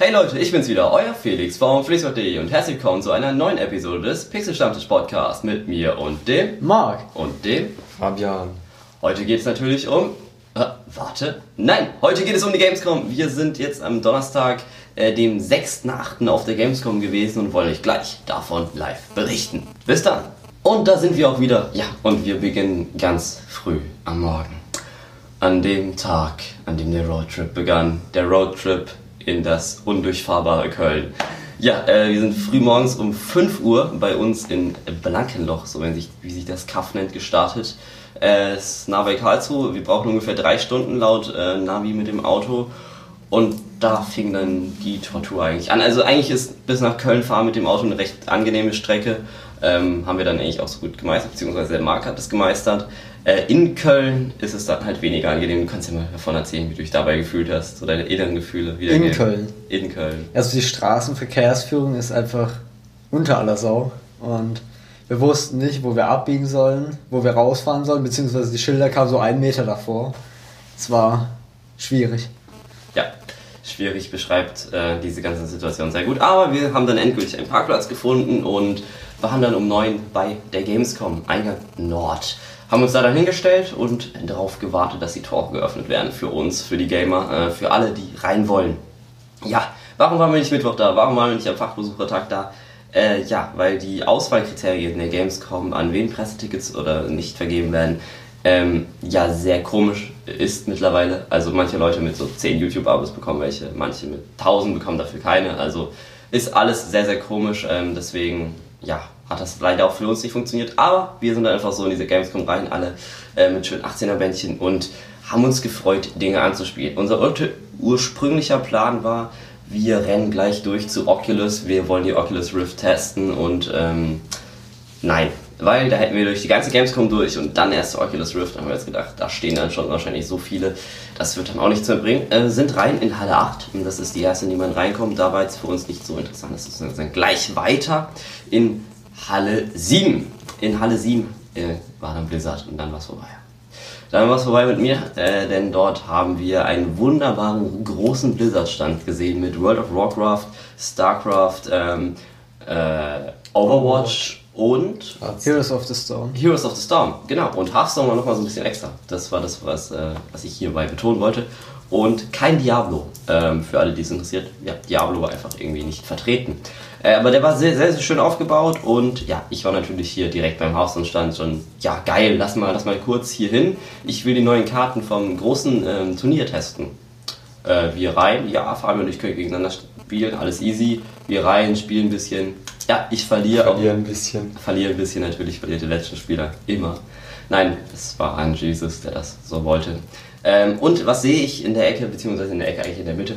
Hey Leute, ich bin's wieder, euer Felix vom Flixbot.de und herzlich willkommen zu einer neuen Episode des Pixel Stammtisch Podcast mit mir und dem Marc und dem Fabian. Heute geht es natürlich um... heute geht es um die Gamescom. Wir sind jetzt am Donnerstag, dem 6.8. auf der Gamescom gewesen und wollen euch gleich davon live berichten. Bis dann. Und da sind wir auch wieder. Ja, und wir beginnen ganz früh am Morgen. An dem Tag, an dem der Roadtrip begann. Der Roadtrip in das undurchfahrbare Köln. Ja, wir sind früh morgens um 5 Uhr bei uns in Blankenloch, so wie sich das Kaff nennt, gestartet. Es ist nah bei Karlsruhe, wir brauchen ungefähr 3 Stunden laut Navi mit dem Auto und da fing dann die Tortur eigentlich an. Also eigentlich ist bis nach Köln fahren mit dem Auto eine recht angenehme Strecke, haben wir dann eigentlich auch so gut gemeistert, beziehungsweise der Marc hat es gemeistert. In Köln ist es dann halt weniger angenehm. Du kannst ja mal davon erzählen, wie du dich dabei gefühlt hast, so deine inneren Gefühle. In Köln. In Köln. Also die Straßenverkehrsführung ist einfach unter aller Sau und wir wussten nicht, wo wir abbiegen sollen, wo wir rausfahren sollen, beziehungsweise die Schilder kamen so 1 Meter davor. Es war schwierig. Ja, schwierig beschreibt diese ganze Situation sehr gut. Aber wir haben dann endgültig einen Parkplatz gefunden und waren dann um 9 bei der Gamescom, Eingang Nord. Haben uns da dann hingestellt und darauf gewartet, dass die Tore geöffnet werden für uns, für die Gamer, für alle, die rein wollen. Ja, warum waren wir nicht Mittwoch da? Warum waren wir nicht am Fachbesuchertag da? Ja, weil die Auswahlkriterien der Gamescom, an wen Pressetickets oder nicht vergeben werden, ja sehr komisch ist mittlerweile. Also manche Leute mit so 10 YouTube-Abos bekommen welche, manche mit 1000 bekommen dafür keine. Also ist alles sehr, sehr komisch, deswegen ja, hat das leider auch für uns nicht funktioniert. Aber wir sind dann einfach so in diese Gamescom rein, alle mit schönen 18er-Bändchen und haben uns gefreut, Dinge anzuspielen. Unser ursprünglicher Plan war, wir rennen gleich durch zu Oculus, wir wollen die Oculus Rift testen und nein, weil da hätten wir durch die ganze Gamescom durch und dann erst zur Oculus Rift, haben wir jetzt gedacht, da stehen dann schon wahrscheinlich so viele, das wird dann auch nichts mehr bringen. Sind rein in Halle 8 und das ist die erste, in die man reinkommt, da war jetzt für uns nicht so interessant, das ist dann gleich weiter in Halle 7. In Halle 7 war dann Blizzard und dann war es vorbei. Dann war es vorbei mit mir, denn dort haben wir einen wunderbaren großen Blizzard-Stand gesehen mit World of Warcraft, StarCraft, Overwatch und Heroes of the Storm. Heroes of the Storm, genau. Und Hearthstone war nochmal so ein bisschen extra. Das war das, was ich hierbei betonen wollte. Und kein Diablo, für alle, die es interessiert. Ja, Diablo war einfach irgendwie nicht vertreten. Aber der war sehr, sehr, sehr schön aufgebaut und ja, ich war natürlich hier direkt beim Hearthstone-Stand schon, ja geil, lass mal kurz hier hin. Ich will die neuen Karten vom großen Turnier testen. Wir rein, ja, Fabian und ich können gegeneinander spielen, alles easy. Wir rein, spielen ein bisschen. Ja, ich verliere ein bisschen. Verliere ein bisschen, natürlich verliert der letzte Spieler immer. Nein, es war ein Jesus, der das so wollte. Und was sehe ich in der Ecke, beziehungsweise in der Ecke, eigentlich in der Mitte?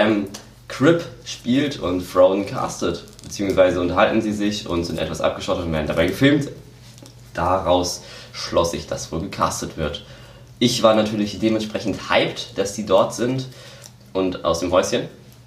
Crip spielt und Thrown castet, beziehungsweise unterhalten sie sich und sind etwas abgeschottet und werden dabei gefilmt. Daraus schloss ich, dass wohl gecastet wird. Ich war natürlich dementsprechend hyped, dass die dort sind und aus dem Häuschen.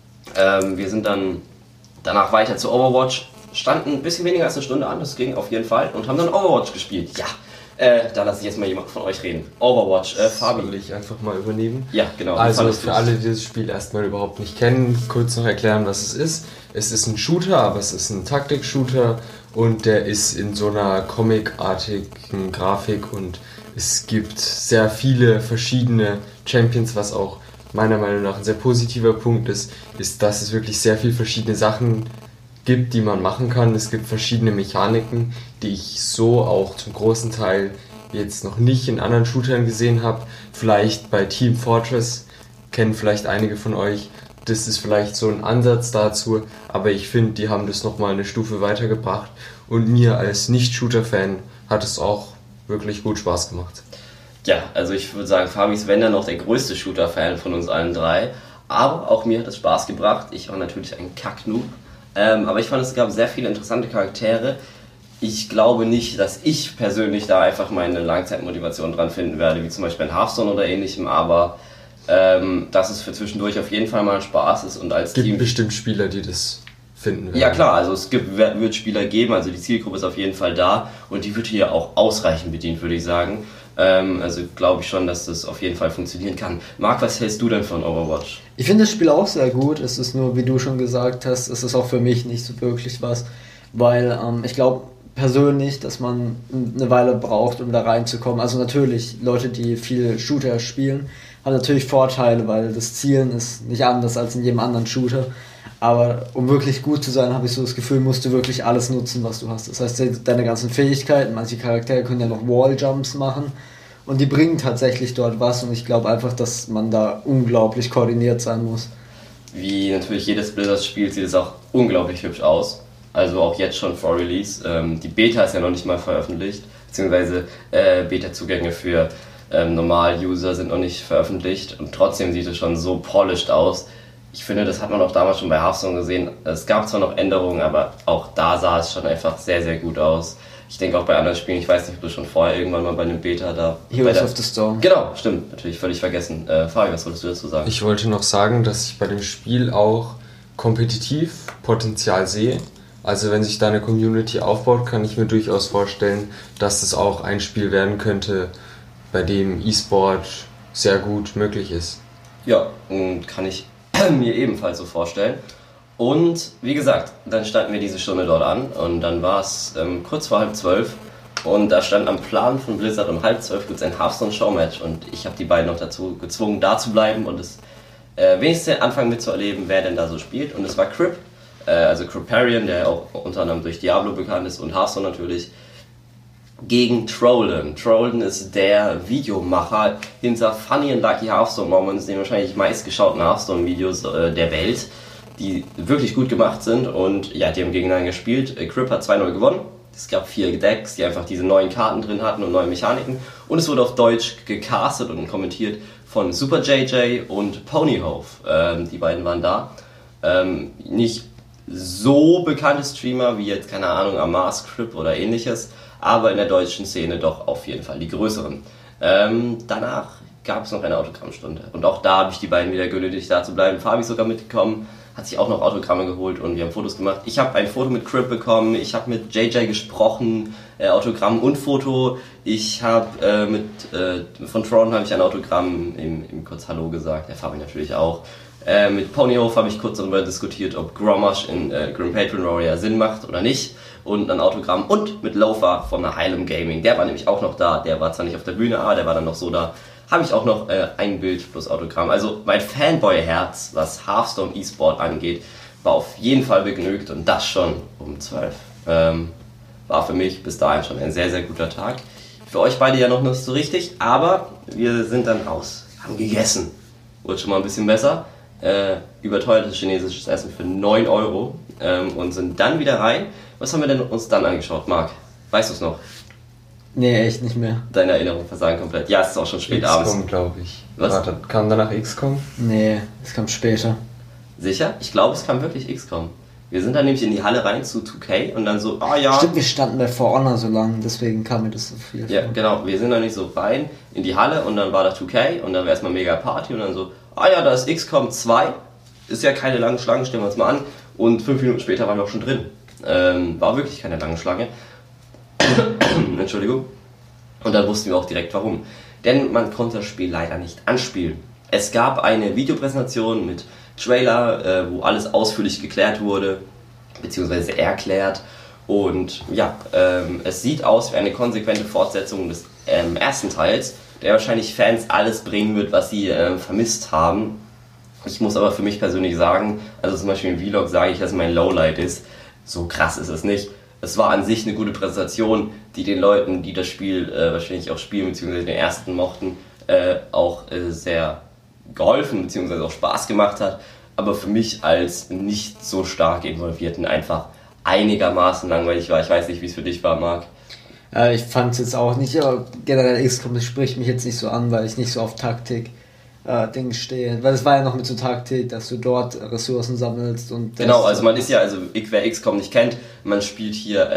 Wir sind dann danach weiter zu Overwatch, standen ein bisschen weniger als eine Stunde an, das ging auf jeden Fall, und haben dann Overwatch gespielt. Ja, da lasse ich jetzt mal jemand von euch reden. Overwatch, Fabi. Soll ich einfach mal übernehmen? Ja, genau. Also für alle, die das Spiel erstmal überhaupt nicht kennen, kurz noch erklären, was es ist. Es ist ein Shooter, aber es ist ein Taktik-Shooter und der ist in so einer comicartigen Grafik und es gibt sehr viele verschiedene Champions, was auch meiner Meinung nach ein sehr positiver Punkt ist, dass es wirklich sehr viele verschiedene Sachen gibt, die man machen kann. Es gibt verschiedene Mechaniken, die ich so auch zum großen Teil jetzt noch nicht in anderen Shootern gesehen habe. Vielleicht bei Team Fortress, kennen vielleicht einige von euch. Das ist vielleicht so ein Ansatz dazu, aber ich finde, die haben das nochmal eine Stufe weitergebracht und mir als Nicht-Shooter-Fan hat es auch wirklich gut Spaß gemacht. Ja, also ich würde sagen, Fabi ist wenn dann noch der größte Shooter-Fan von uns allen drei, aber auch mir hat es Spaß gebracht. Ich war natürlich ein Kack-Noob. Aber ich fand, es gab sehr viele interessante Charaktere. Ich glaube nicht, dass ich persönlich da einfach meine Langzeitmotivation dran finden werde, wie zum Beispiel in Hearthstone oder ähnlichem, aber dass es für zwischendurch auf jeden Fall mal Spaß ist und als Team... Es gibt Team bestimmt Spieler, die das finden werden. Ja klar, also wird Spieler geben, also die Zielgruppe ist auf jeden Fall da und die wird hier auch ausreichend bedient, würde ich sagen. Also glaube ich schon, dass das auf jeden Fall funktionieren kann. Marc, was hältst du denn von Overwatch? Ich finde das Spiel auch sehr gut. Es ist nur, wie du schon gesagt hast, es ist auch für mich nicht so wirklich was, weil ich glaube persönlich, dass man eine Weile braucht, um da reinzukommen. Also natürlich, Leute, die viel Shooter spielen, haben natürlich Vorteile, weil das Zielen ist nicht anders als in jedem anderen Shooter. Aber um wirklich gut zu sein, habe ich so das Gefühl, musst du wirklich alles nutzen, was du hast. Das heißt, deine ganzen Fähigkeiten, manche Charaktere können ja noch Walljumps machen und die bringen tatsächlich dort was und ich glaube einfach, dass man da unglaublich koordiniert sein muss. Wie natürlich jedes Blizzard-Spiel sieht es auch unglaublich hübsch aus. Also auch jetzt schon vor Release. Die Beta ist ja noch nicht mal veröffentlicht, beziehungsweise Beta-Zugänge für Normal-User sind noch nicht veröffentlicht und trotzdem sieht es schon so polished aus. Ich finde, das hat man auch damals schon bei Hearthstone gesehen. Es gab zwar noch Änderungen, aber auch da sah es schon einfach sehr, sehr gut aus. Ich denke auch bei anderen Spielen, ich weiß nicht, ob du schon vorher irgendwann mal bei einem Beta da... Heroes of the Storm. Genau, stimmt, natürlich völlig vergessen. Fabi, was wolltest du dazu sagen? Ich wollte noch sagen, dass ich bei dem Spiel auch kompetitiv Potenzial sehe. Also wenn sich da eine Community aufbaut, kann ich mir durchaus vorstellen, dass das auch ein Spiel werden könnte, bei dem E-Sport sehr gut möglich ist. Ja, und kann ich mir ebenfalls so vorstellen. Und wie gesagt, dann standen wir diese Stunde dort an und dann war es kurz vor 11:30 und da stand am Plan von Blizzard um 11:30 gibt es ein Hearthstone-Showmatch und ich habe die beiden noch dazu gezwungen, da zu bleiben und es wenigstens anfangen mitzuerleben, wer denn da so spielt. Und es war Crip, also Criparian, der auch unter anderem durch Diablo bekannt ist und Hearthstone natürlich, gegen Trollden. Trollden ist der Videomacher hinter Funny and Lucky Hearthstone Moments, den wahrscheinlich meistgeschauten Hearthstone-Videos der Welt, die wirklich gut gemacht sind und ja, die haben gegeneinander gespielt. Crip hat 2-0 gewonnen. Es gab 4 Decks, die einfach diese neuen Karten drin hatten und neue Mechaniken und es wurde auf Deutsch gecastet und kommentiert von Super JJ und Ponyhof. Die beiden waren da. Nicht so bekannte Streamer wie jetzt, keine Ahnung, Amars Crip oder ähnliches, aber in der deutschen Szene doch auf jeden Fall die größeren. Danach gab es noch eine Autogrammstunde und auch da habe ich die beiden wieder genötigt, da zu bleiben. Fabi ist sogar mitgekommen, hat sich auch noch Autogramme geholt und wir haben Fotos gemacht. Ich habe ein Foto mit Crip bekommen, ich habe mit JJ gesprochen, Autogramm und Foto. Ich habe von Tron habe ich ein Autogramm im kurz Hallo gesagt, der Fabi natürlich auch. Mit Ponyhof habe ich kurz darüber diskutiert, ob Grommash in Grim Patron Warrior Sinn macht oder nicht. Und ein Autogramm und mit Lofa von der Hylam Gaming. Der war nämlich auch noch da. Der war zwar nicht auf der Bühne, aber der war dann noch so da. Habe ich auch noch ein Bild plus Autogramm. Also mein Fanboy-Herz, was Hearthstone E-Sport angeht, war auf jeden Fall begnügt. Und das schon um 12. War für mich bis dahin schon ein sehr, sehr guter Tag. Für euch beide ja noch nicht so richtig, aber wir sind dann raus. Haben gegessen. Wurde schon mal ein bisschen besser. Überteuertes chinesisches Essen für 9 Euro und sind dann wieder rein. Was haben wir denn uns dann angeschaut, Marc? Weißt du es noch? Nee, echt nicht mehr. Deine Erinnerung versagen komplett. Ja, es ist auch schon spät abends. XCOM, glaube ich. Was? Warte, kam danach XCOM? Nee, es kam später. Sicher? Ich glaube, es kam wirklich XCOM. Wir sind dann nämlich in die Halle rein zu 2K und dann so, ja. Stimmt, wir standen bei For Honor so lange, deswegen kam mir das so viel Ja, vor. genau. Wir sind dann nicht so rein in die Halle und dann war da 2K und dann war erstmal mega Party und dann so, ja, da ist XCOM 2. Ist ja keine lange Schlange, stellen wir uns mal an. Und 5 Minuten später waren wir auch schon drin. War wirklich keine lange Schlange. Entschuldigung. Und dann wussten wir auch direkt warum. Denn man konnte das Spiel leider nicht anspielen. Es gab eine Videopräsentation mit Trailer, wo alles ausführlich geklärt wurde, beziehungsweise erklärt. Und ja, es sieht aus wie eine konsequente Fortsetzung des ersten Teils, der wahrscheinlich Fans alles bringen wird, was sie vermisst haben. Ich muss aber für mich persönlich sagen, also zum Beispiel im Vlog sage ich, dass mein Lowlight ist. So krass ist es nicht. Es war an sich eine gute Präsentation, die den Leuten, die das Spiel wahrscheinlich auch spielen, beziehungsweise den ersten mochten, auch sehr geholfen, beziehungsweise auch Spaß gemacht hat. Aber für mich als nicht so stark Involvierten einfach einigermaßen langweilig war. Ich weiß nicht, wie es für dich war, Marc. Ich fand es jetzt auch nicht, aber generell XCOM, das spricht mich jetzt nicht so an, weil ich nicht so auf Taktik Ding stehe. Weil es war ja noch mit so Taktik, dass du dort Ressourcen sammelst und... Genau, also man ist ja, also wer XCOM nicht kennt, man spielt hier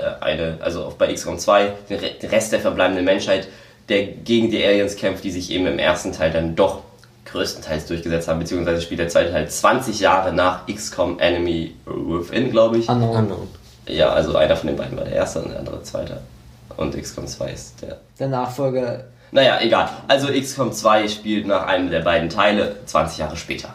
also auch bei XCOM 2 den Rest der verbleibenden Menschheit, der gegen die Aliens kämpft, die sich eben im ersten Teil dann doch größtenteils durchgesetzt haben, beziehungsweise spielt der zweite Teil 20 Jahre nach XCOM Enemy Within, glaube ich. Unknown. Unknown. Ja, also einer von den beiden war der erste und der andere zweite. Und XCOM 2 ist der Nachfolger. Naja, egal. Also XCOM 2 spielt nach einem der beiden Teile 20 Jahre später.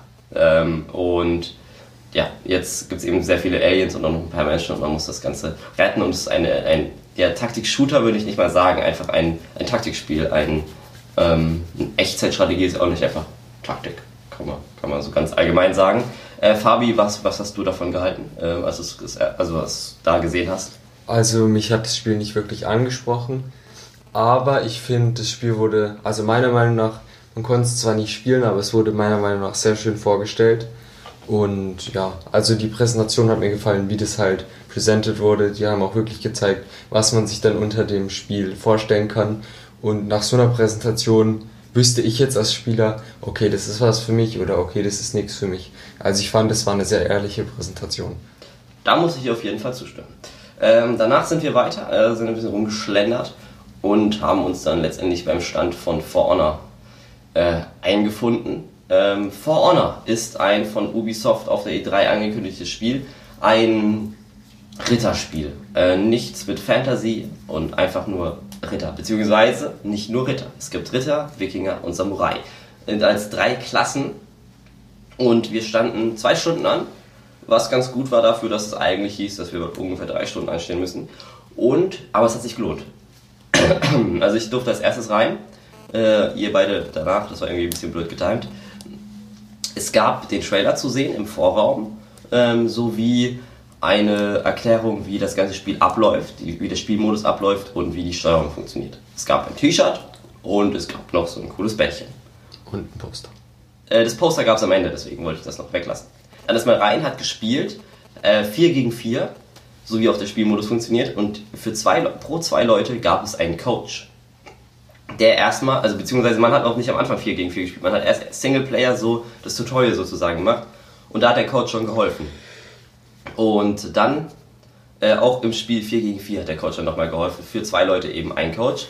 Und ja, jetzt gibt es eben sehr viele Aliens und auch noch ein paar Menschen und man muss das Ganze retten. Und es ist ein Taktik-Shooter, würde ich nicht mal sagen, einfach ein Taktikspiel. Eine Echtzeitstrategie ist auch nicht einfach Taktik, kann man so ganz allgemein sagen. Fabi, was hast du davon gehalten, als du es da gesehen hast? Also mich hat das Spiel nicht wirklich angesprochen, aber ich finde, das Spiel wurde, also meiner Meinung nach, man konnte es zwar nicht spielen, aber es wurde meiner Meinung nach sehr schön vorgestellt. Und ja, also die Präsentation hat mir gefallen, wie das halt presented wurde. Die haben auch wirklich gezeigt, was man sich dann unter dem Spiel vorstellen kann. Und nach so einer Präsentation wüsste ich jetzt als Spieler, okay, das ist was für mich oder okay, das ist nichts für mich. Also ich fand, das war eine sehr ehrliche Präsentation. Da muss ich auf jeden Fall zustimmen. Danach sind wir weiter, sind ein bisschen rumgeschlendert und haben uns dann letztendlich beim Stand von For Honor eingefunden. For Honor ist ein von Ubisoft auf der E3 angekündigtes Spiel, ein Ritterspiel. Nichts mit Fantasy und einfach nur Ritter, beziehungsweise nicht nur Ritter. Es gibt Ritter, Wikinger und Samurai. Und als 3 Klassen und wir standen 2 Stunden an, was ganz gut war dafür, dass es eigentlich hieß, dass wir ungefähr 3 Stunden anstehen müssen. Aber es hat sich gelohnt. Also ich durfte als erstes rein, ihr beide danach, das war irgendwie ein bisschen blöd getimt. Es gab den Trailer zu sehen im Vorraum, sowie eine Erklärung, wie das ganze Spiel abläuft, wie der Spielmodus abläuft und wie die Steuerung funktioniert. Es gab ein T-Shirt und es gab noch so ein cooles Bändchen. Und ein Poster. Das Poster gab es am Ende, deswegen wollte ich das noch weglassen. Dann ist man rein, hat gespielt, 4 gegen 4, so wie auch der Spielmodus funktioniert. Und pro 2 Leute gab es einen Coach. Der erstmal, also beziehungsweise man hat auch nicht am Anfang 4 gegen 4 gespielt, man hat erst Singleplayer so das Tutorial sozusagen gemacht. Und da hat der Coach schon geholfen. Und dann, auch im Spiel 4 gegen 4 hat der Coach dann nochmal geholfen. Für 2 Leute eben ein Coach.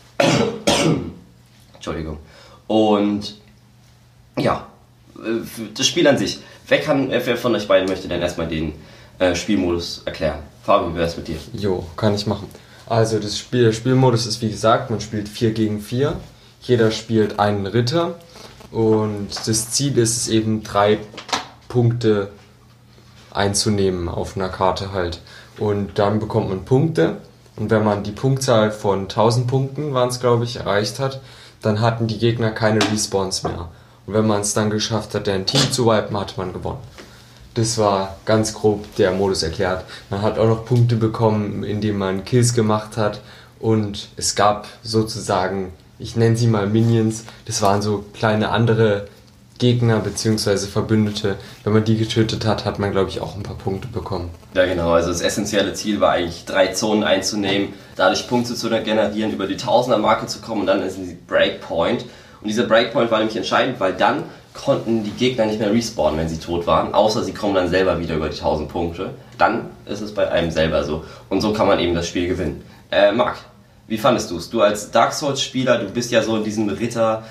Entschuldigung. Und ja, das Spiel an sich. Wer von euch beiden möchte denn erstmal den Spielmodus erklären? Fabi, wie wär's mit dir? Jo, kann ich machen. Also der Spielmodus ist wie gesagt, man spielt 4 gegen 4. Jeder spielt einen Ritter. Und das Ziel ist es eben 3 Punkte einzunehmen auf einer Karte halt. Und dann bekommt man Punkte. Und wenn man die Punktzahl von 1000 Punkten, waren es glaube ich, erreicht hat, dann hatten die Gegner keine Respawns mehr. Und wenn man es dann geschafft hat, ein Team zu wipen, hat man gewonnen. Das war ganz grob der Modus erklärt. Man hat auch noch Punkte bekommen, indem man Kills gemacht hat. Und es gab sozusagen, ich nenne sie mal Minions, das waren so kleine andere Gegner bzw. Verbündete. Wenn man die getötet hat, hat man glaube ich auch ein paar Punkte bekommen. Ja genau, also das essentielle Ziel war eigentlich 3 Zonen einzunehmen, dadurch Punkte zu generieren, über die Tausender-Marke zu kommen und dann ist die Breakpoint. Und dieser Breakpoint war nämlich entscheidend, weil dann konnten die Gegner nicht mehr respawnen, wenn sie tot waren, außer sie kommen dann selber wieder über die 1000 Punkte. Dann ist es bei einem selber so. Und so kann man eben das Spiel gewinnen. Marc, wie fandest du es? Du als Dark Souls-Spieler, du bist ja so in diesem Ritter,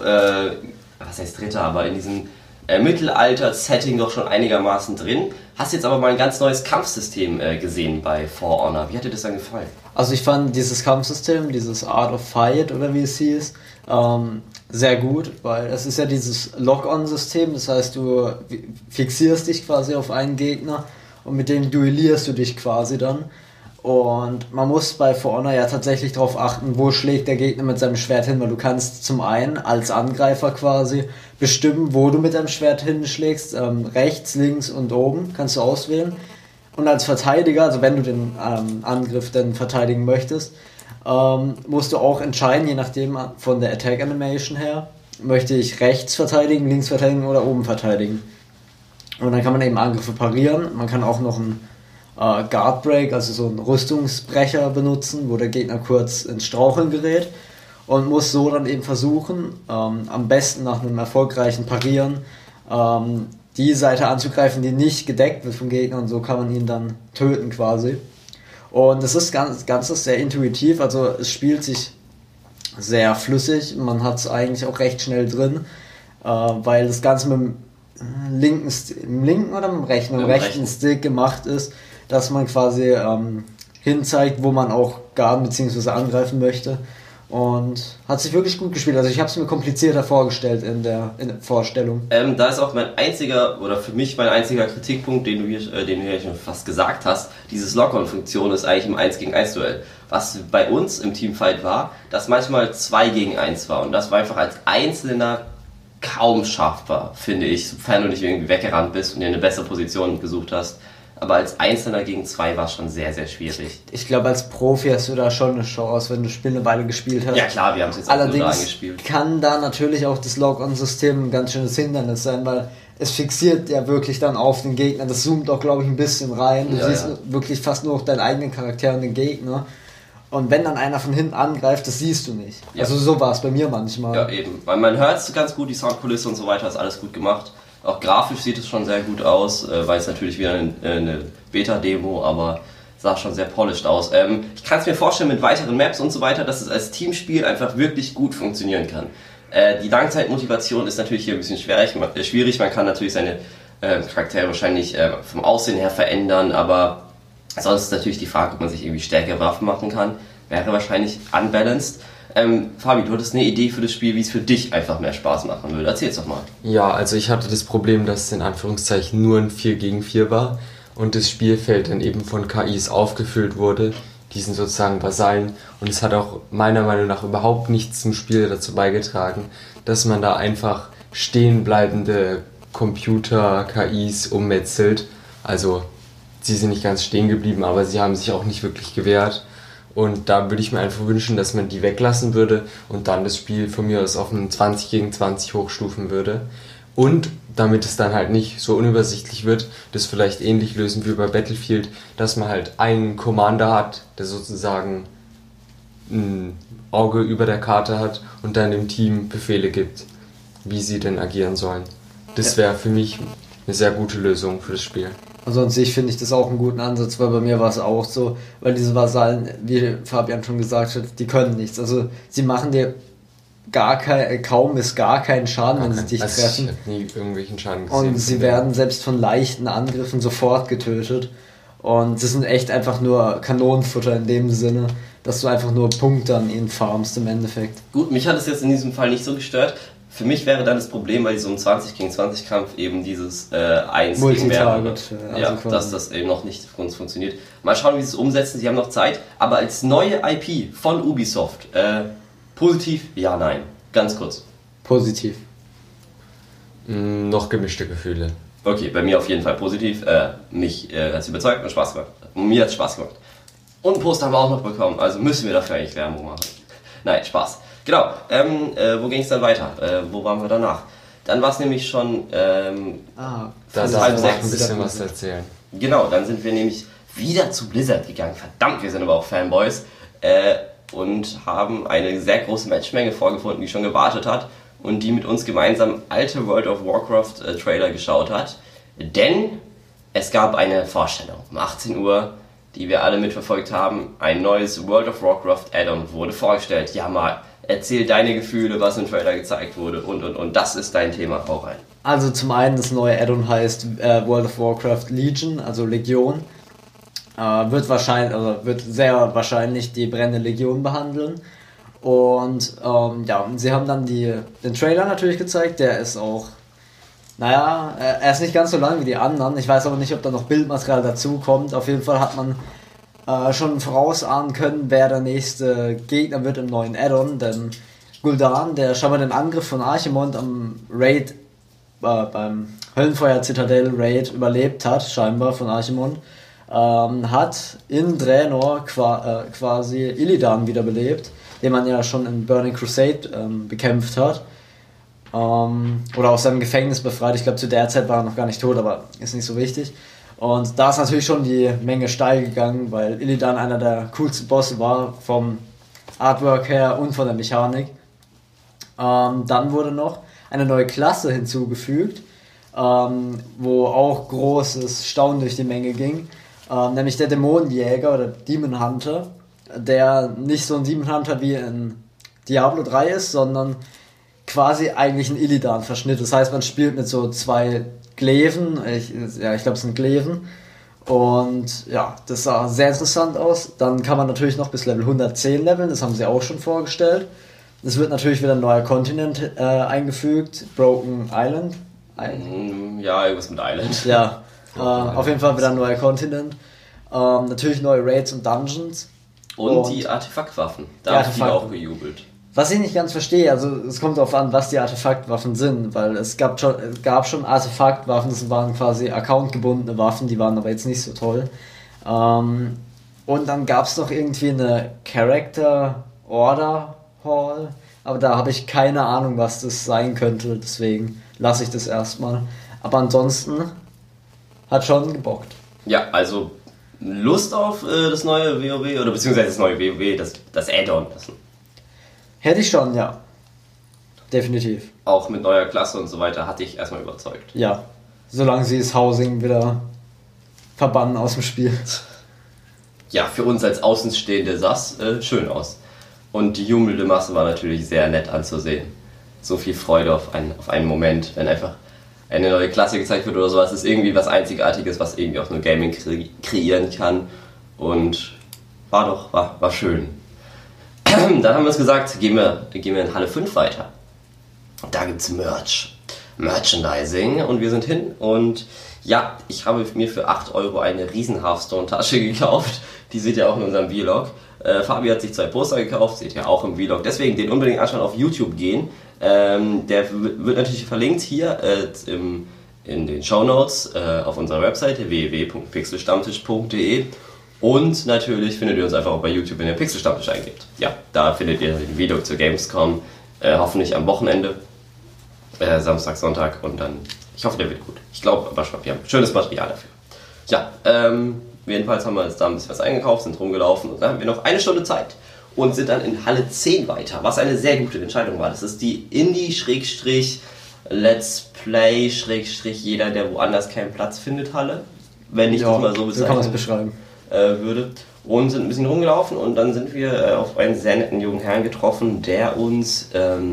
was heißt Ritter, aber in diesem Mittelalter-Setting doch schon einigermaßen drin. Hast jetzt aber mal ein ganz neues Kampfsystem gesehen bei For Honor. Wie hat dir das dann gefallen? Also ich fand dieses Kampfsystem, dieses Art of Fight oder wie es hieß, sehr gut, weil es ist ja dieses Lock-on-System, das heißt du fixierst dich quasi auf einen Gegner und mit dem duellierst du dich quasi dann. Und man muss bei For Honor ja tatsächlich darauf achten, wo schlägt der Gegner mit seinem Schwert hin, weil du kannst zum einen als Angreifer quasi bestimmen, wo du mit deinem Schwert hinschlägst, rechts, links und oben kannst du auswählen. Und als Verteidiger, also wenn du den Angriff dann verteidigen möchtest, musst du auch entscheiden, je nachdem von der Attack Animation her, möchte ich rechts verteidigen, links verteidigen oder oben verteidigen. Und dann kann man eben Angriffe parieren, man kann auch noch einen Guard Break, also so einen Rüstungsbrecher benutzen, wo der Gegner kurz ins Straucheln gerät und muss so dann eben versuchen, am besten nach einem erfolgreichen Parieren die Seite anzugreifen, die nicht gedeckt wird vom Gegner und so kann man ihn dann töten quasi. Und das ist ganz sehr intuitiv, also es spielt sich sehr flüssig, man hat es eigentlich auch recht schnell drin, weil das Ganze mit dem linken oder mit dem rechten? Mit dem rechten Stick gemacht ist, dass man quasi hinzeigt, wo man auch garden bzw. angreifen möchte. Und hat sich wirklich gut gespielt. Also ich habe es mir komplizierter vorgestellt in der Vorstellung. Da ist auch für mich mein einziger Kritikpunkt, den du hier schon fast gesagt hast. Dieses Lock-on-Funktion ist eigentlich im 1 gegen 1 Duell. Was bei uns im Teamfight war, dass manchmal 2 gegen 1 war. Und das war einfach als Einzelner kaum schaffbar, finde ich. Sofern du nicht irgendwie weggerannt bist und dir eine bessere Position gesucht hast. Aber als Einzelner gegen 2 war es schon sehr, sehr schwierig. Ich glaube, als Profi hast du da schon eine Chance, wenn du das Spiel eine Weile gespielt hast. Ja klar, wir haben es jetzt auch nur da angespielt. Allerdings kann da natürlich auch das Lock-on-System ein ganz schönes Hindernis sein, weil es fixiert ja wirklich dann auf den Gegner. Das zoomt auch, glaube ich, ein bisschen rein. Du siehst wirklich fast nur noch deinen eigenen Charakter und den Gegner. Und wenn dann einer von hinten angreift, das siehst du nicht. Ja. Also so war es bei mir manchmal. Ja, eben. Weil man hört es ganz gut, die Soundkulisse und so weiter ist alles gut gemacht. Auch grafisch sieht es schon sehr gut aus, weil es natürlich wieder eine Beta-Demo, aber sah schon sehr polished aus. Ich kann es mir vorstellen mit weiteren Maps und so weiter, dass es als Teamspiel einfach wirklich gut funktionieren kann. Die Langzeitmotivation ist natürlich hier ein bisschen schwierig. Man kann natürlich seine Charaktere wahrscheinlich vom Aussehen her verändern, aber sonst ist natürlich die Frage, ob man sich irgendwie stärkere Waffen machen kann. Wäre wahrscheinlich unbalanced. Fabi, du hattest eine Idee für das Spiel, wie es für dich einfach mehr Spaß machen würde. Erzähl's doch mal. Ja, also ich hatte das Problem, dass es in Anführungszeichen nur ein 4 gegen 4 war und das Spielfeld dann eben von KIs aufgefüllt wurde. Die sind sozusagen Vasallen und es hat auch meiner Meinung nach überhaupt nichts zum Spiel dazu beigetragen, dass man da einfach stehenbleibende Computer-KIs ummetzelt. Also sie sind nicht ganz stehen geblieben, aber sie haben sich auch nicht wirklich gewehrt. Und da würde ich mir einfach wünschen, dass man die weglassen würde und dann das Spiel von mir aus auf einen 20 gegen 20 hochstufen würde. Und damit es dann halt nicht so unübersichtlich wird, das vielleicht ähnlich lösen wie bei Battlefield, dass man halt einen Commander hat, der sozusagen ein Auge über der Karte hat und dann dem Team Befehle gibt, wie sie denn agieren sollen. Das wäre für mich eine sehr gute Lösung für das Spiel. Also an sich finde ich das auch einen guten Ansatz, weil bei mir war es auch so, weil diese Vasallen, wie Fabian schon gesagt hat, die können nichts. Also sie machen dir kaum bis gar keinen Schaden, wenn sie dich treffen. Ich habe nie irgendwelchen Schaden gesehen. Und sie werden selbst von leichten Angriffen sofort getötet. Und sie sind echt einfach nur Kanonenfutter in dem Sinne, dass du einfach nur Punkte an ihnen farmst im Endeffekt. Gut, mich hat es jetzt in diesem Fall nicht so gestört. Für mich wäre dann das Problem bei so einem 20 gegen 20 Kampf eben dieses 1 gegen mehrere. Ja, dass das eben noch nicht für uns funktioniert. Mal schauen, wie sie es umsetzen, sie haben noch Zeit. Aber als neue IP von Ubisoft, positiv, ja, nein. Ganz kurz. Positiv. Noch gemischte Gefühle. Okay, bei mir auf jeden Fall positiv. Mich hat es überzeugt und Spaß gemacht. Mir hat es Spaß gemacht. Und ein Poster haben wir auch noch bekommen, also müssen wir dafür eigentlich Werbung machen. Nein, Spaß. Genau, wo ging es dann weiter? Wo waren wir danach? Dann war es nämlich schon da darf halb ich ein sechs. bisschen was erzählen. Genau, dann sind wir nämlich wieder zu Blizzard gegangen. Verdammt, wir sind aber auch Fanboys. Und haben eine sehr große Matchmenge vorgefunden, die schon gewartet hat und die mit uns gemeinsam alte World of Warcraft Trailer geschaut hat. Denn es gab eine Vorstellung um 18 Uhr, die wir alle mitverfolgt haben. Ein neues World of Warcraft Add-on wurde vorgestellt. Ja, mal, erzähl deine Gefühle, was im Trailer gezeigt wurde und das ist dein Thema. Hau rein. Also zum einen, das neue Add-on heißt World of Warcraft Legion, also Legion. Wird sehr wahrscheinlich die brennende Legion behandeln. Und sie haben dann den Trailer natürlich gezeigt, der ist auch, er ist nicht ganz so lang wie die anderen. Ich weiß aber nicht, ob da noch Bildmaterial dazu kommt. Auf jeden Fall hat man schon vorausahnen können, wer der nächste Gegner wird im neuen Add-on, denn Gul'dan, der scheinbar den Angriff von Archimonde am Raid, beim Höllenfeuer-Zitadell-Raid überlebt hat, scheinbar von Archimonde, hat in Draenor quasi Illidan wiederbelebt, den man ja schon in Burning Crusade bekämpft hat. Oder aus seinem Gefängnis befreit. Ich glaube, zu der Zeit war er noch gar nicht tot, aber ist nicht so wichtig. Und da ist natürlich schon die Menge steil gegangen, weil Illidan einer der coolsten Bosse war, vom Artwork her und von der Mechanik. Dann wurde noch eine neue Klasse hinzugefügt, wo auch großes Staunen durch die Menge ging. Nämlich der Dämonenjäger oder Demon Hunter, der nicht so ein Demon Hunter wie in Diablo 3 ist, sondern quasi eigentlich ein Illidan-Verschnitt. Das heißt, man spielt mit so 2 Gleven, ich glaube es sind Gleven, Und ja, das sah sehr interessant aus. Dann kann man natürlich noch bis Level 110 leveln, das haben sie auch schon vorgestellt. Es wird natürlich wieder ein neuer Kontinent eingefügt, Broken Island. Ja, irgendwas mit Island. Ja, auf jeden Fall wieder ein neuer Kontinent. Natürlich neue Raids und Dungeons. Und die Artefaktwaffen. Da habe ich auch gejubelt. Was ich nicht ganz verstehe, also es kommt darauf an, was die Artefaktwaffen sind, weil es gab schon Artefaktwaffen, das waren quasi accountgebundene Waffen, die waren aber jetzt nicht so toll. Und dann gab es noch irgendwie eine Character Order Hall, aber da habe ich keine Ahnung, was das sein könnte, deswegen lasse ich das erstmal. Aber ansonsten hat schon gebockt. Ja, also Lust auf das neue WoW oder beziehungsweise das neue WoW, das Add-on. Hätte ich schon, ja. Definitiv. Auch mit neuer Klasse und so weiter hatte ich erstmal überzeugt. Ja, solange sie das Housing wieder verbannen aus dem Spiel. Ja, für uns als Außenstehende sah es schön aus. Und die jubelnde Masse war natürlich sehr nett anzusehen. So viel Freude auf einen Moment, wenn einfach eine neue Klasse gezeigt wird oder sowas. Das ist irgendwie was Einzigartiges, was irgendwie auch nur Gaming kreieren kann. Und war schön. Dann haben wir uns gesagt, gehen wir in Halle 5 weiter. Da gibt's Merchandising und wir sind hin und ja, ich habe mir für 8 Euro eine riesen Hearthstone-Tasche gekauft. Die seht ihr auch in unserem Vlog. Fabi hat sich 2 Poster gekauft, seht ihr auch im Vlog. Deswegen den unbedingt anschauen, auf YouTube gehen. Der wird natürlich verlinkt hier in den Shownotes auf unserer Webseite www.pixelstammtisch.de. Und natürlich findet ihr uns einfach auch bei YouTube, wenn ihr Pixelstammtisch eingebt. Ja, da findet ihr den Video zur Gamescom, hoffentlich am Wochenende, Samstag, Sonntag und dann, ich hoffe, der wird gut. Ich glaube, aber schon, wir haben schönes Material dafür. Ja, jedenfalls haben wir uns da ein bisschen was eingekauft, sind rumgelaufen und dann haben wir noch eine Stunde Zeit und sind dann in Halle 10 weiter, was eine sehr gute Entscheidung war. Das ist die Indie-Let's Play- jeder, der woanders keinen Platz findet, Halle. Wenn ich das mal so kann man es beschreiben. Würde. Und sind ein bisschen rumgelaufen und dann sind wir auf einen sehr netten jungen Herrn getroffen, der uns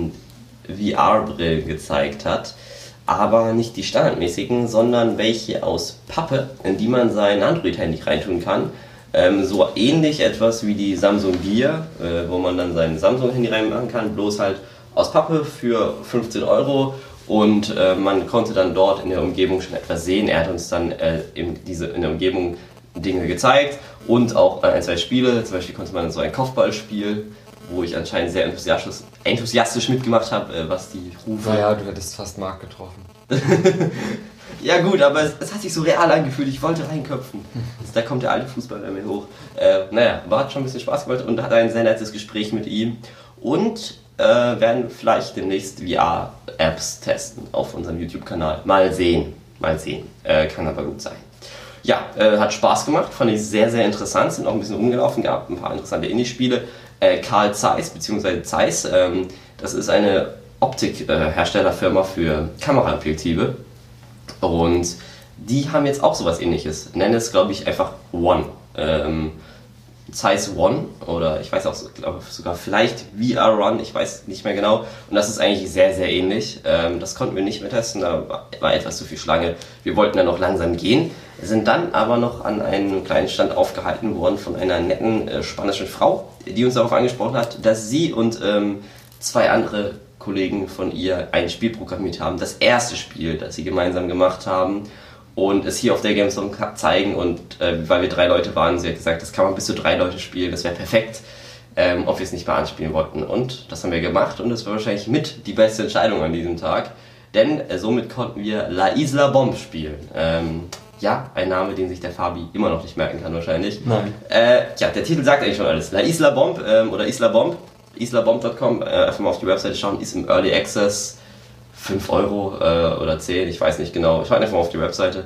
VR-Brillen gezeigt hat. Aber nicht die standardmäßigen, sondern welche aus Pappe, in die man sein Android-Handy reintun kann. So ähnlich etwas wie die Samsung Gear, wo man dann sein Samsung-Handy reinmachen kann, bloß halt aus Pappe für 15 Euro. Und man konnte dann dort in der Umgebung schon etwas sehen. Er hat uns dann in der Umgebung Dinge gezeigt und auch ein, 2 Spiele. Zum Beispiel konnte man so ein Kopfballspiel, wo ich anscheinend sehr enthusiastisch mitgemacht habe, was die Rufe... Naja, du hättest fast Marc getroffen. Ja gut, aber es hat sich so real angefühlt, ich wollte reinköpfen. Da kommt der alte Fußballer in mir hoch. Hat schon ein bisschen Spaß gemacht und hatte ein sehr nettes Gespräch mit ihm. Und werden vielleicht demnächst VR-Apps testen auf unserem YouTube-Kanal. Mal sehen. Kann aber gut sein. Ja, hat Spaß gemacht, fand ich sehr, sehr interessant, sind auch ein bisschen rumgelaufen, gab ein paar interessante Indie-Spiele. Carl Zeiss, beziehungsweise Zeiss, das ist eine Optikherstellerfirma für Kameraobjektive und die haben jetzt auch sowas Ähnliches, nennen es glaube ich einfach One. Zeiss One oder ich weiß auch sogar vielleicht VR Run, ich weiß nicht mehr genau. Und das ist eigentlich sehr, sehr ähnlich. Das konnten wir nicht mehr testen, da war etwas zu viel Schlange. Wir wollten dann noch langsam gehen, sind dann aber noch an einem kleinen Stand aufgehalten worden von einer netten spanischen Frau, die uns darauf angesprochen hat, dass sie und 2 andere Kollegen von ihr ein Spiel programmiert haben. Das erste Spiel, das sie gemeinsam gemacht haben. Und es hier auf der Gamescom zeigen und weil wir 3 Leute waren, sie hat gesagt, das kann man bis zu 3 Leute spielen, das wäre perfekt, ob wir es nicht mal anspielen wollten. Und das haben wir gemacht und das war wahrscheinlich mit die beste Entscheidung an diesem Tag, denn somit konnten wir La Isla Bomb spielen. Ein Name, den sich der Fabi immer noch nicht merken kann wahrscheinlich. Nein. Der Titel sagt eigentlich schon alles. La Isla Bomb oder Isla Bomb, islabomb.com, einfach mal auf die Webseite schauen, ist im Early Access. 5 Euro oder 10, ich weiß nicht genau. Schaut einfach mal auf die Webseite.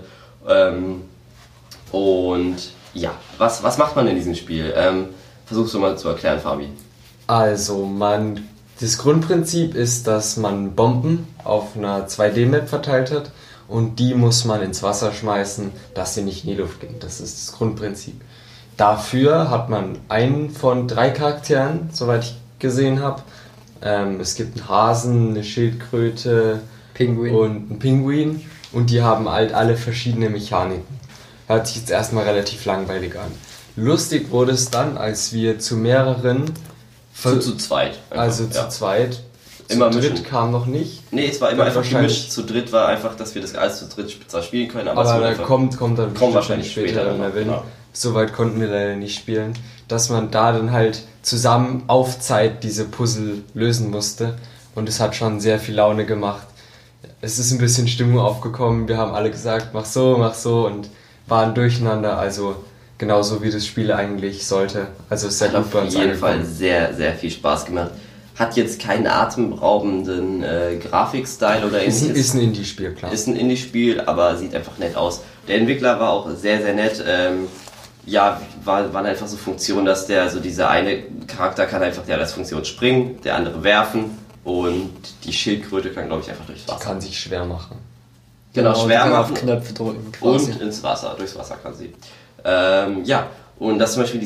Und ja, was macht man in diesem Spiel? Versuchst du mal zu erklären, Fabi. Also, das Grundprinzip ist, dass man Bomben auf einer 2D-Map verteilt hat und die muss man ins Wasser schmeißen, dass sie nicht in die Luft gehen. Das ist das Grundprinzip. Dafür hat man einen von 3 Charakteren, soweit ich gesehen habe. Es gibt einen Hasen, eine Schildkröte Pinguin. und einen Pinguin und die haben halt alle verschiedene Mechaniken. hört sich jetzt erstmal relativ langweilig an. Lustig wurde es dann, als wir zu mehreren... Zu zweit. Einfach, also zu zweit. Immer zu dritt mischen. kam noch nicht. Nee, es war immer einfach wahrscheinlich- gemischt. Zu dritt war einfach, dass wir das alles zu dritt zwar spielen können, aber, Aber es wurde da einfach, kommt dann bestimmt wahrscheinlich später wenn noch, er will. genau. Soweit konnten wir leider nicht spielen. Dass man da dann halt zusammen auf Zeit diese Puzzle lösen musste. Und es hat schon sehr viel Laune gemacht. Es ist ein bisschen Stimmung aufgekommen. Wir haben alle gesagt, mach so und waren durcheinander. Also genauso wie das Spiel eigentlich sollte. Also es ist sehr hat gut bei auf uns jeden Fall angekommen. sehr, sehr viel Spaß gemacht. Hat jetzt keinen atemberaubenden Grafikstyle oder ähnliches. Ist ein Indie-Spiel, klar. Ist ein Indie-Spiel, aber sieht einfach nett aus. Der Entwickler war auch sehr, sehr nett. Ja, waren einfach so Funktionen, dass dieser eine Charakter kann einfach als Funktion springen, der andere werfen und die Schildkröte kann, glaube ich, einfach durchs Wasser. Kann sich schwer machen. Genau, die schwer kann machen auf Knöpfe drücken quasi. und ins Wasser, durchs Wasser kann sie. Ja, und dass zum Beispiel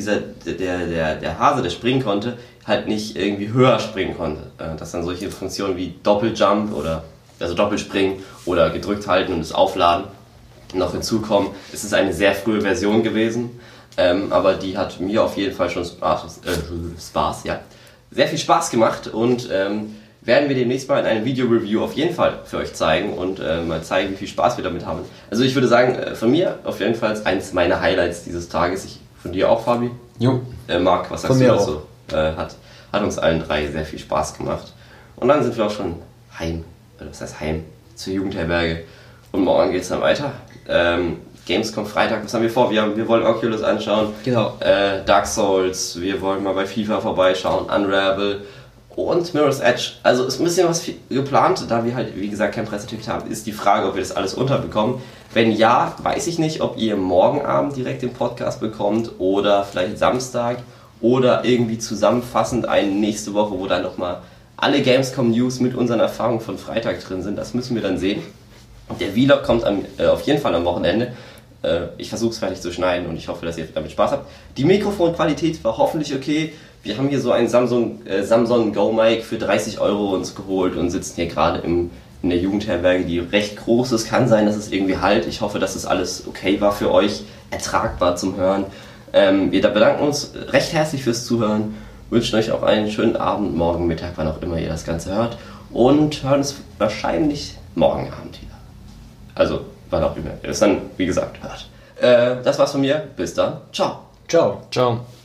der Hase, der springen konnte, halt nicht irgendwie höher springen konnte. Dass dann solche Funktionen wie Doppeljump also Doppelspringen oder gedrückt halten und das Aufladen noch hinzukommen. Es ist eine sehr frühe Version gewesen, aber die hat mir auf jeden Fall schon Spaß, ja. Sehr viel Spaß gemacht und werden wir demnächst mal in einem Video-Review auf jeden Fall für euch zeigen und mal zeigen, wie viel Spaß wir damit haben. Also ich würde sagen, von mir auf jeden Fall eins meiner Highlights dieses Tages. Von dir auch, Fabi? Jo. Marc, was sagst Von du mir dazu? Hat uns allen drei sehr viel Spaß gemacht. Und dann sind wir auch schon heim, was heißt heim, zur Jugendherberge. Und morgen geht es dann weiter. Gamescom Freitag, was haben wir vor? Wir wollen Oculus anschauen, Genau. Dark Souls, wir wollen mal bei FIFA vorbeischauen, Unravel und Mirror's Edge. Also ist ein bisschen was geplant, da wir halt, wie gesagt, kein Presseticket haben, ist die Frage, ob wir das alles unterbekommen. Wenn ja, weiß ich nicht, ob ihr morgen Abend direkt den Podcast bekommt oder vielleicht Samstag oder irgendwie zusammenfassend eine nächste Woche, wo dann nochmal alle Gamescom News mit unseren Erfahrungen von Freitag drin sind. Das müssen wir dann sehen. Der Vlog kommt auf jeden Fall am Wochenende. Ich versuche es fertig zu schneiden und ich hoffe, dass ihr damit Spaß habt. Die Mikrofonqualität war hoffentlich okay. Wir haben hier so ein Samsung Go Mic für 30 € uns geholt und sitzen hier gerade in der Jugendherberge, die recht groß ist. Kann sein, dass es irgendwie halt. Ich hoffe, dass es alles okay war für euch, ertragbar zum Hören. Wir bedanken uns recht herzlich fürs Zuhören, wünschen euch auch einen schönen Abend, morgen Mittag, wann auch immer ihr das Ganze hört und hören es wahrscheinlich morgen Abend wieder. Also, wann auch immer ihr es dann, wie gesagt, hört. Das war's von mir. Bis dann. Ciao. Ciao. Ciao.